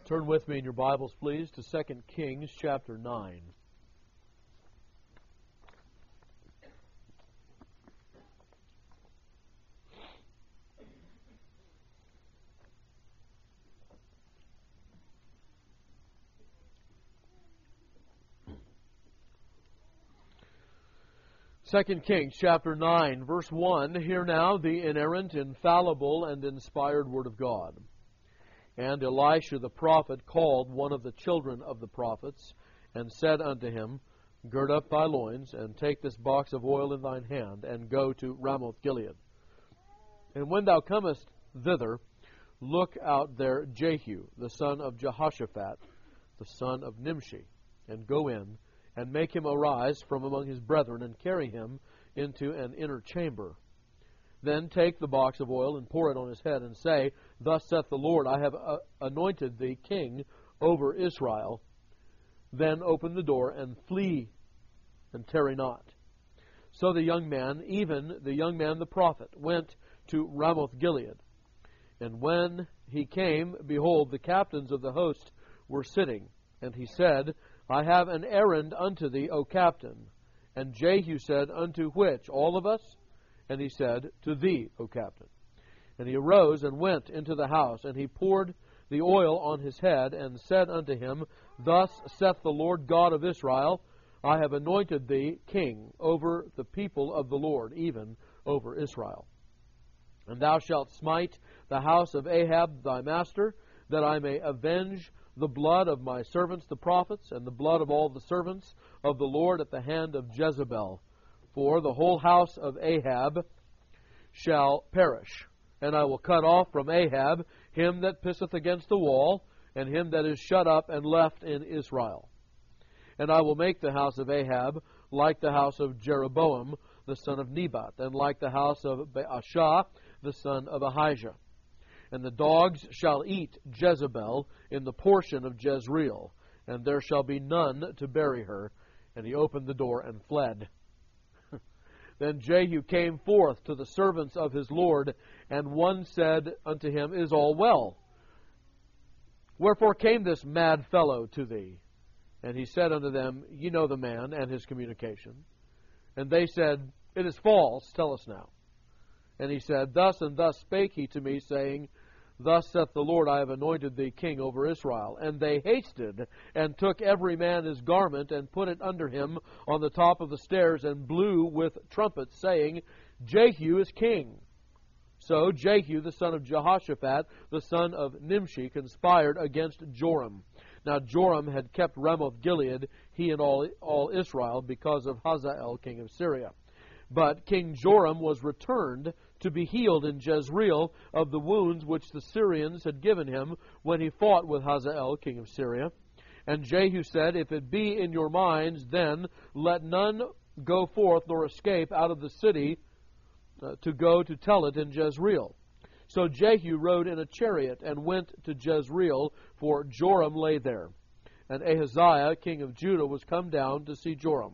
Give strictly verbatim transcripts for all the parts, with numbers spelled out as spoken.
Turn with me in your Bibles, please, to Second Kings chapter nine. Second Kings chapter nine, verse one. Hear now the inerrant, infallible, and inspired word of God. And Elisha the prophet called one of the children of the prophets, and said unto him, Gird up thy loins, and take this box of oil in thine hand, and go to Ramoth Gilead. And when thou comest thither, look out there Jehu, the son of Jehoshaphat, the son of Nimshi, and go in, and make him arise from among his brethren, and carry him into an inner chamber. Then take the box of oil, and pour it on his head, and say, Thus saith the Lord, I have uh, anointed thee king over Israel. Then open the door, and flee, and tarry not. So the young man, even the young man the prophet, went to Ramoth Gilead. And when he came, behold, the captains of the host were sitting. And he said, I have an errand unto thee, O captain. And Jehu said, Unto which? All of us? And he said, To thee, O captain. And he arose and went into the house, and he poured the oil on his head, and said unto him, Thus saith the Lord God of Israel, I have anointed thee king over the people of the Lord, even over Israel. And thou shalt smite the house of Ahab thy master, that I may avenge the blood of my servants the prophets, and the blood of all the servants of the Lord at the hand of Jezebel. For the whole house of Ahab shall perish, and I will cut off from Ahab him that pisseth against the wall, and him that is shut up and left in Israel. And I will make the house of Ahab like the house of Jeroboam the son of Nebat, and like the house of Baasha the son of Ahijah. And the dogs shall eat Jezebel in the portion of Jezreel, and there shall be none to bury her. And he opened the door and fled. Then Jehu came forth to the servants of his Lord, and one said unto him, Is all well? Wherefore came this mad fellow to thee? And he said unto them, Ye know the man and his communication. And they said, It is false, tell us now. And he said, Thus and thus spake he to me, saying, Thus saith the Lord, I have anointed thee king over Israel. And they hasted, and took every man his garment, and put it under him on the top of the stairs, and blew with trumpets, saying, Jehu is king. So Jehu, the son of Jehoshaphat, the son of Nimshi, conspired against Joram. Now Joram had kept Ramoth Gilead, he and all, all Israel, because of Hazael, king of Syria. But King Joram was returned to be healed in Jezreel of the wounds which the Syrians had given him when he fought with Hazael, king of Syria. And Jehu said, If it be in your minds, then let none go forth nor escape out of the city uh, to go to tell it in Jezreel. So Jehu rode in a chariot and went to Jezreel, for Joram lay there. And Ahaziah, king of Judah, was come down to see Joram.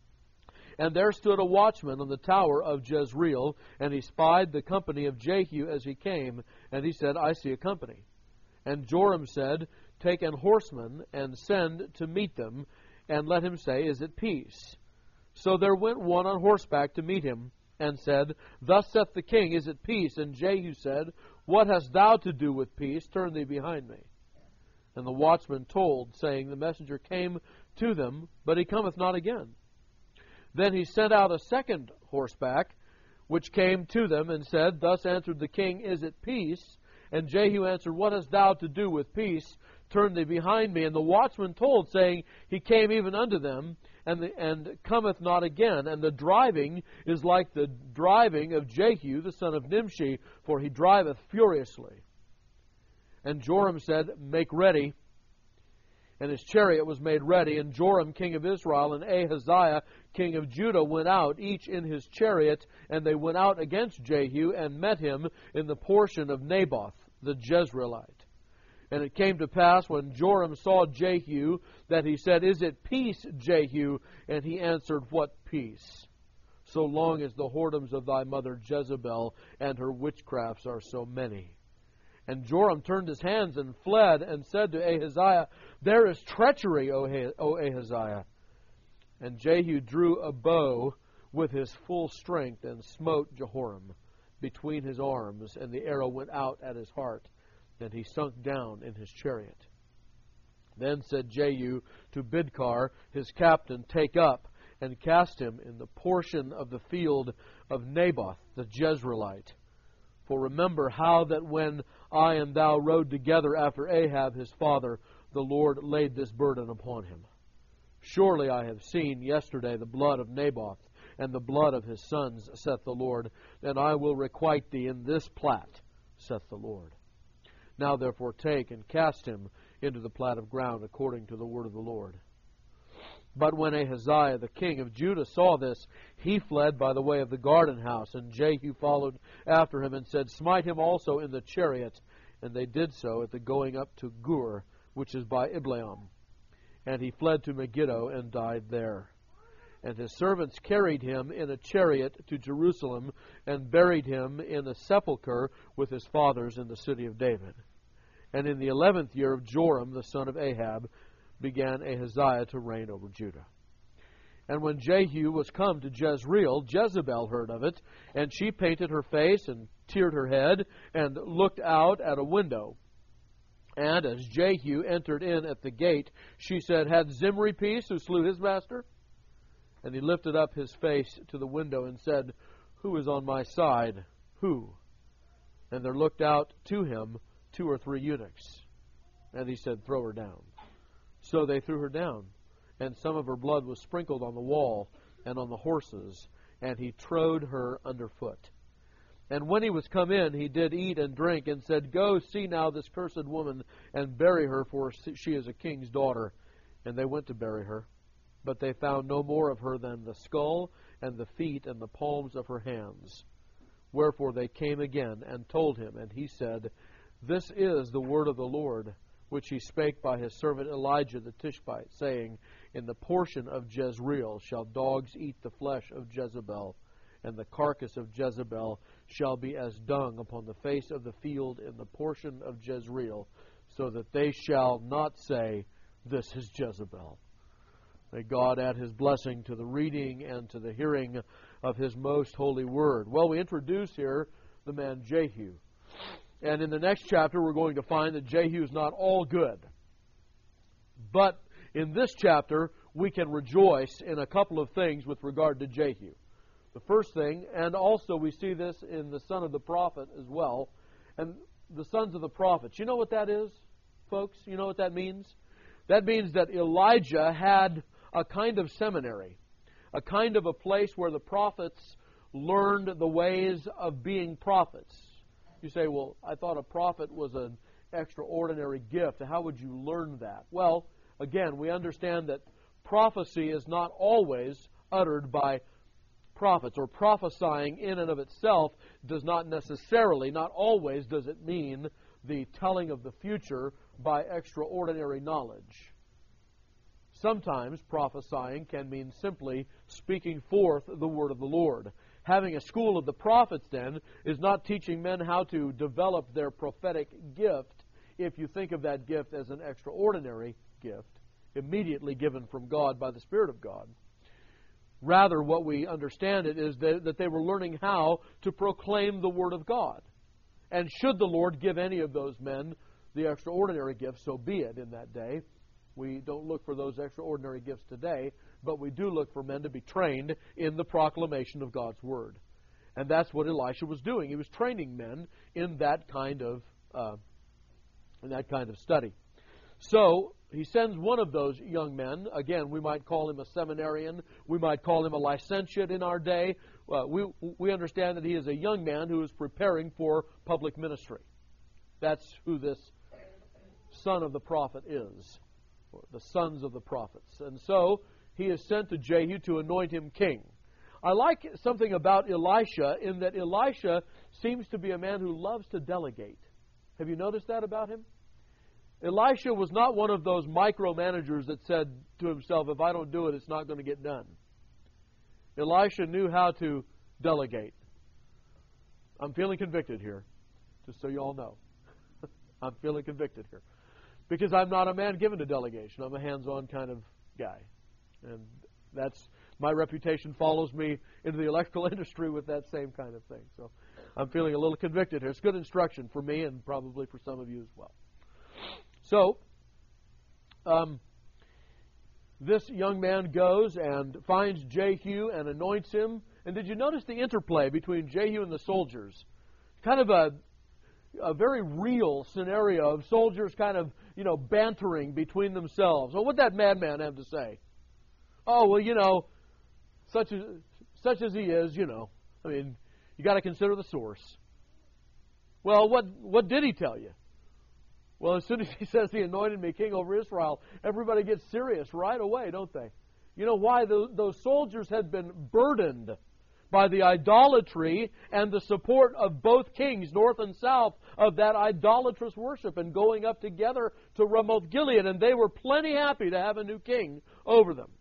And there stood a watchman on the tower of Jezreel, and he spied the company of Jehu as he came, and he said, I see a company. And Joram said, Take an horseman, and send to meet them, and let him say, Is it peace? So there went one on horseback to meet him, and said, Thus saith the king, Is it peace? And Jehu said, What hast thou to do with peace? Turn thee behind me. And the watchman told, saying, The messenger came to them, but he cometh not again. Then he sent out a second horseback, which came to them, and said, Thus answered the king, Is it peace? And Jehu answered, What hast thou to do with peace? Turn thee behind me. And the watchman told, saying, He came even unto them, and, the, and cometh not again. And the driving is like the driving of Jehu, the son of Nimshi, for he driveth furiously. And Joram said, Make ready. And his chariot was made ready, and Joram king of Israel and Ahaziah king of Judah went out, each in his chariot, and they went out against Jehu, and met him in the portion of Naboth the Jezreelite. And it came to pass, when Joram saw Jehu, that he said, Is it peace, Jehu? And he answered, What peace? So long as the whoredoms of thy mother Jezebel and her witchcrafts are so many. And Joram turned his hands and fled, and said to Ahaziah, There is treachery, O Ahaziah. And Jehu drew a bow with his full strength, and smote Jehoram between his arms, and the arrow went out at his heart, and he sunk down in his chariot. Then said Jehu to Bidkar, his captain, Take up, and cast him in the portion of the field of Naboth the Jezreelite. For remember how that when I and thou rode together after Ahab his father, the Lord laid this burden upon him. Surely I have seen yesterday the blood of Naboth, and the blood of his sons, saith the Lord, and I will requite thee in this plat, saith the Lord. Now therefore take and cast him into the plat of ground, according to the word of the Lord. But when Ahaziah the king of Judah saw this, he fled by the way of the garden house, and Jehu followed after him and said, Smite him also in the chariot. And they did so at the going up to Gur, which is by Ibleam. And he fled to Megiddo and died there. And his servants carried him in a chariot to Jerusalem, and buried him in a sepulchre with his fathers in the city of David. And in the eleventh year of Joram the son of Ahab began Ahaziah to reign over Judah. And when Jehu was come to Jezreel, Jezebel heard of it, and she painted her face and teared her head, and looked out at a window. And as Jehu entered in at the gate, she said, Had Zimri peace, who slew his master? And he lifted up his face to the window and said, Who is on my side? Who? And there looked out to him two or three eunuchs. And he said, Throw her down. So they threw her down, and some of her blood was sprinkled on the wall and on the horses, and he trode her underfoot. And when he was come in, he did eat and drink, and said, Go, see now this cursed woman, and bury her, for she is a king's daughter. And they went to bury her. But they found no more of her than the skull, and the feet, and the palms of her hands. Wherefore they came again, and told him, and he said, This is the word of the Lord, which he spake by his servant Elijah the Tishbite, saying, In the portion of Jezreel shall dogs eat the flesh of Jezebel, and the carcass of Jezebel shall be as dung upon the face of the field in the portion of Jezreel, so that they shall not say, This is Jezebel. May God add his blessing to the reading and to the hearing of his most holy word. Well, we introduce here the man Jehu. And in the next chapter, we're going to find that Jehu is not all good. But in this chapter, we can rejoice in a couple of things with regard to Jehu. The first thing, and also we see this in the son of the prophet as well, and the sons of the prophets. You know what that is, folks? You know what that means? That means that Elijah had a kind of seminary, a kind of a place where the prophets learned the ways of being prophets. You say, well, I thought a prophet was an extraordinary gift. How would you learn that? Well, again, we understand that prophecy is not always uttered by prophets, or prophesying in and of itself does not necessarily, not always does it mean the telling of the future by extraordinary knowledge. Sometimes prophesying can mean simply speaking forth the word of the Lord. Having a school of the prophets, then, is not teaching men how to develop their prophetic gift, if you think of that gift as an extraordinary gift, immediately given from God by the Spirit of God. Rather, what we understand it is that, that they were learning how to proclaim the Word of God. And should the Lord give any of those men the extraordinary gift, so be it in that day. We don't look for those extraordinary gifts today, but we do look for men to be trained in the proclamation of God's Word. And that's what Elisha was doing. He was training men in that kind of uh, in that kind of study. So he sends one of those young men. Again, we might call him a seminarian. We might call him a licentiate in our day. Uh, we we understand that he is a young man who is preparing for public ministry. That's who this son of the prophet is, or the sons of the prophets. And so he is sent to Jehu to anoint him king. I like something about Elisha in that Elisha seems to be a man who loves to delegate. Have you noticed that about him? Elisha was not one of those micromanagers that said to himself, if I don't do it, it's not going to get done. Elisha knew how to delegate. I'm feeling convicted here, just so you all know. I'm feeling convicted here. Because I'm not a man given to delegation. I'm a hands-on kind of guy. And that's my reputation follows me into the electrical industry with that same kind of thing. So I'm feeling a little convicted here. It's good instruction for me and probably for some of you as well. So, um, this young man goes and finds Jehu and anoints him. And did you notice the interplay between Jehu and the soldiers? Kind of a, a very real scenario of soldiers kind of, you know, bantering between themselves. Well, what'd that madman have to say? Oh, well, you know, such as, such as he is, you know. I mean, you got to consider the source. Well, what what did he tell you? Well, as soon as he says he anointed me king over Israel, everybody gets serious right away, don't they? You know why? The, those soldiers had been burdened by the idolatry and the support of both kings, north and south, of that idolatrous worship and going up together to Ramoth Gilead, and they were plenty happy to have a new king over them.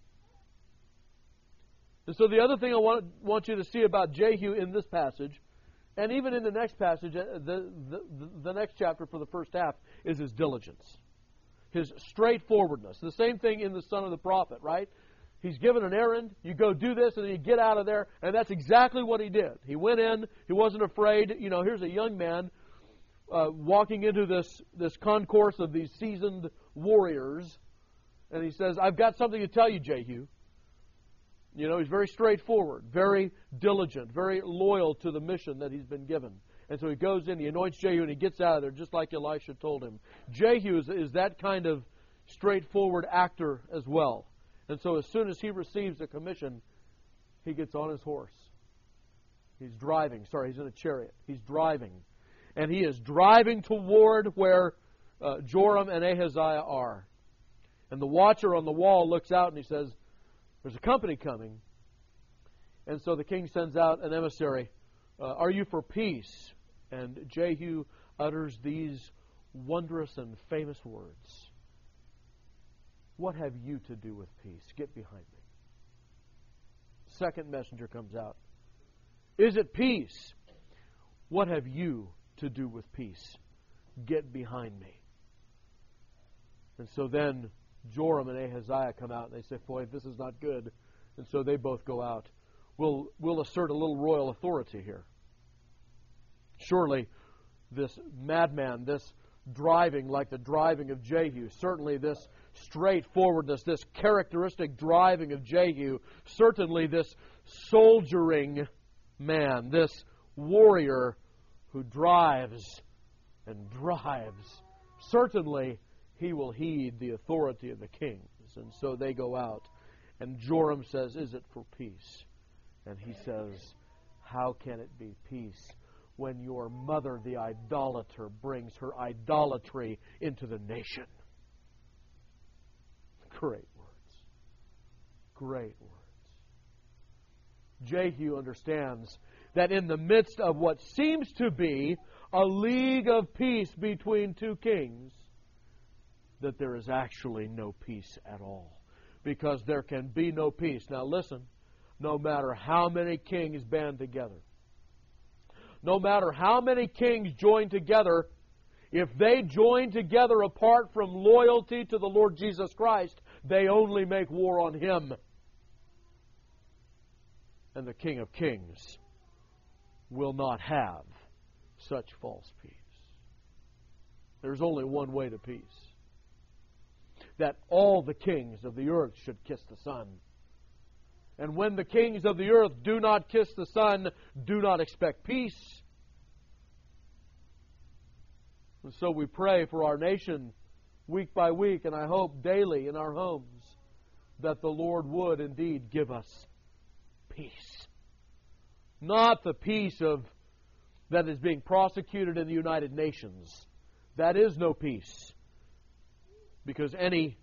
And so the other thing I want, want you to see about Jehu in this passage, and even in the next passage, the, the, the next chapter for the first half, is his diligence. His straightforwardness. The same thing in the son of the prophet, right? He's given an errand, you go do this, and then you get out of there, and that's exactly what he did. He went in, he wasn't afraid. You know, here's a young man uh, walking into this, this concourse of these seasoned warriors, and he says, I've got something to tell you, Jehu. You know, he's very straightforward, very diligent, very loyal to the mission that he's been given. And so he goes in, he anoints Jehu, and he gets out of there just like Elisha told him. Jehu is, is that kind of straightforward actor as well. And so as soon as he receives a commission, he gets on his horse. He's driving. Sorry, he's in a chariot. He's driving. And he is driving toward where uh, Joram and Ahaziah are. And the watcher on the wall looks out and he says, there's a company coming. And so the king sends out an emissary. Uh, are you for peace? And Jehu utters these wondrous and famous words. What have you to do with peace? Get behind me. Second messenger comes out. Is it peace? What have you to do with peace? Get behind me. And so then Joram and Ahaziah come out and they say, boy, this is not good. And so they both go out. We'll, we'll assert a little royal authority here. Surely this madman, this driving like the driving of Jehu, certainly this straightforwardness, this characteristic driving of Jehu, certainly this soldiering man, this warrior who drives and drives, certainly he will heed the authority of the kings. And so they go out. And Joram says, is it for peace? And he says, how can it be peace when your mother, the idolater, brings her idolatry into the nation? Great words. Great words. Jehu understands that in the midst of what seems to be a league of peace between two kings, that there is actually no peace at all. Because there can be no peace. Now listen, no matter how many kings band together, no matter how many kings join together, if they join together apart from loyalty to the Lord Jesus Christ, they only make war on Him. And the King of Kings will not have such false peace. There's only one way to peace. That all the kings of the earth should kiss the Son. And when the kings of the earth do not kiss the Son, do not expect peace. And so we pray for our nation week by week, and I hope daily in our homes, that the Lord would indeed give us peace. Not the peace of that is being prosecuted in the United Nations. That is no peace. Because any,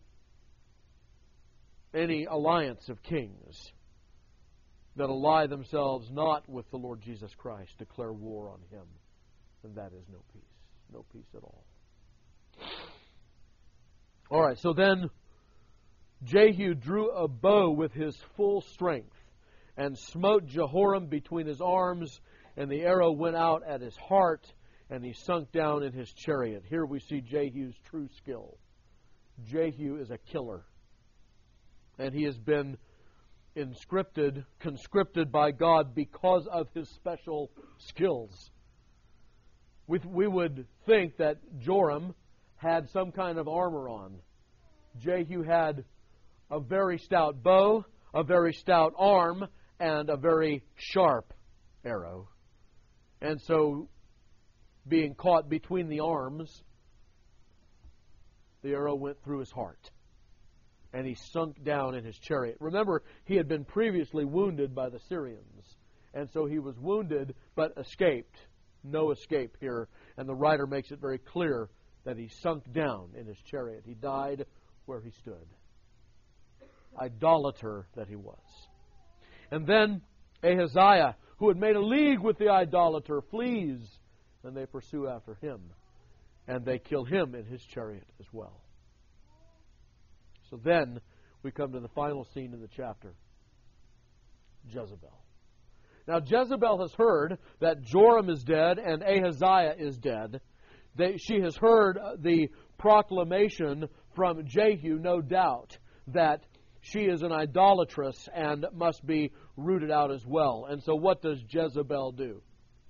any alliance of kings that ally themselves not with the Lord Jesus Christ declare war on Him. And that is no peace. No peace at all. All right, so then Jehu drew a bow with his full strength and smote Jehoram between his arms, and the arrow went out at his heart, and he sunk down in his chariot. Here we see Jehu's true skill. Jehu is a killer. And he has been inscripted, conscripted by God because of his special skills. We, we would think that Joram had some kind of armor on. Jehu had a very stout bow, a very stout arm, and a very sharp arrow. And so, being caught between the arms, the arrow went through his heart. And he sunk down in his chariot. Remember, he had been previously wounded by the Syrians. And so he was wounded, but escaped. No escape here. And the writer makes it very clear that he sunk down in his chariot. He died where he stood. Idolater that he was. And then Ahaziah, who had made a league with the idolater, flees. And they pursue after him. And they kill him in his chariot as well. So then we come to the final scene in the chapter. Jezebel. Now Jezebel has heard that Joram is dead and Ahaziah is dead. They, she has heard the proclamation from Jehu, no doubt, that she is an idolatress and must be rooted out as well. And so what does Jezebel do?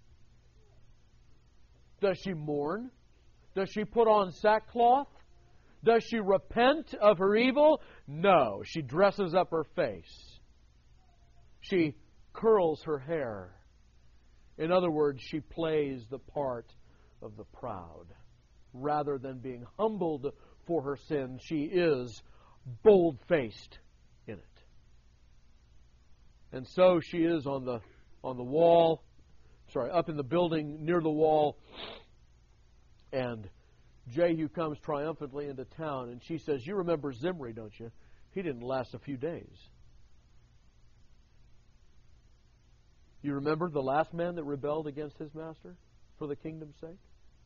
Does she mourn? Does she put on sackcloth? Does she repent of her evil? No. She dresses up her face. She curls her hair. In other words, she plays the part of the proud. Rather than being humbled for her sin, she is bold-faced in it. And so she is on the on the wall, sorry, up in the building near the wall, and Jehu comes triumphantly into town, and she says, "You remember Zimri, don't you? He didn't last a few days. You remember the last man that rebelled against his master for the kingdom's sake?"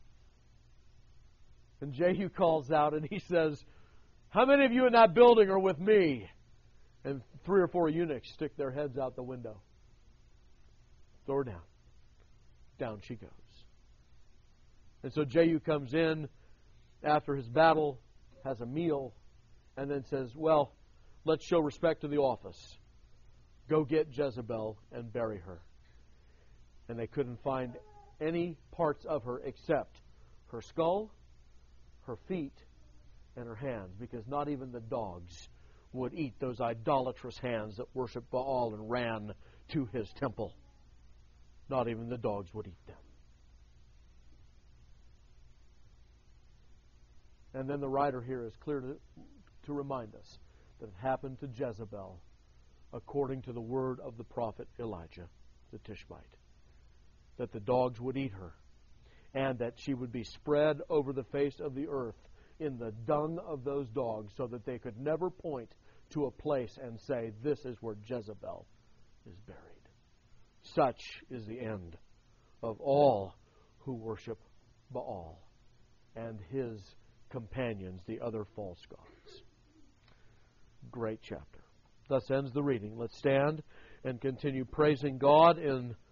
And Jehu calls out and he says, "How many of you in that building are with me?" And three or four eunuchs stick their heads out the window. Throw her down. Down she goes. And so Jehu comes in after his battle, has a meal, and then says, "Well, let's show respect to the office. Go get Jezebel and bury her." And they couldn't find any parts of her except her skull, her feet, and her hands, because not even the dogs would eat those idolatrous hands that worshiped Baal and ran to his temple. Not even the dogs would eat them. And then the writer here is clear to, to remind us that it happened to Jezebel according to the word of the prophet Elijah the Tishbite, that the dogs would eat her, and that she would be spread over the face of the earth in the dung of those dogs, so that they could never point to a place and say, "This is where Jezebel is buried." Such is the end of all who worship Baal and his companions, the other false gods. Great chapter. Thus ends the reading. Let's stand and continue praising God in